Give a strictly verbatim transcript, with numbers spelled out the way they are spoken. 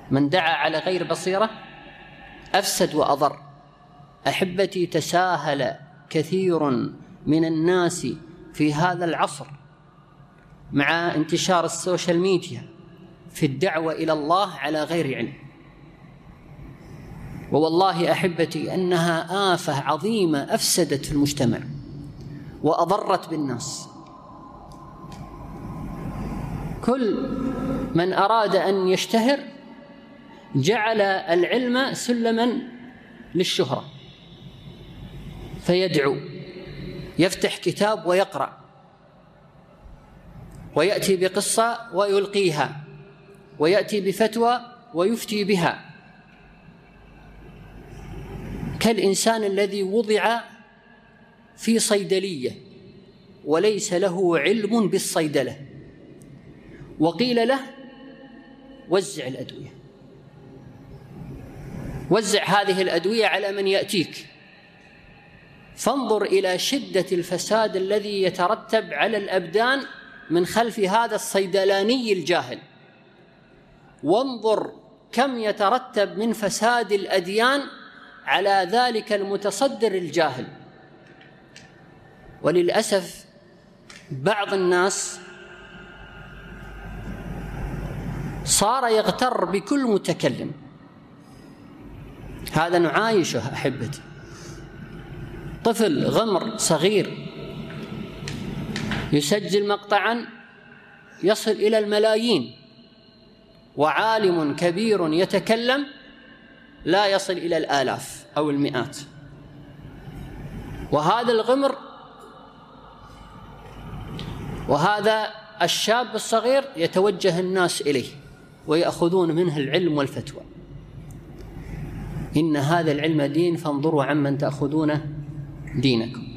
من دعا على غير بصيرة أفسد وأضر. أحبتي، تساهل كثير من الناس في هذا العصر مع انتشار السوشيال ميديا في الدعوة إلى الله على غير علم، ووالله أحبتي أنها آفة عظيمة أفسدت المجتمع وأضرت بالناس. كل من أراد أن يشتهر جعل العلم سلما للشهرة، فيدعو، يفتح كتاب ويقرأ، ويأتي بقصة ويلقيها، ويأتي بفتوى ويفتي بها، كالإنسان الذي وضع في صيدلية وليس له علم بالصيدلة، وقيل له وزع الأدوية، وزع هذه الأدوية على من يأتيك. فانظر إلى شدة الفساد الذي يترتب على الأبدان من خلف هذا الصيدلاني الجاهل، وانظر كم يترتب من فساد الأديان على ذلك المتصدر الجاهل. وللأسف بعض الناس صار يغتر بكل متكلم، هذا نعايشه أحبتي. طفل غمر صغير يسجل مقطعا يصل إلى الملايين، وعالم كبير يتكلم لا يصل إلى الآلاف أو المئات، وهذا الغمر وهذا الشاب الصغير يتوجه الناس إليه ويأخذون منه العلم والفتوى. إن هذا العلم دين، فانظروا عمن تأخذونه دينكم.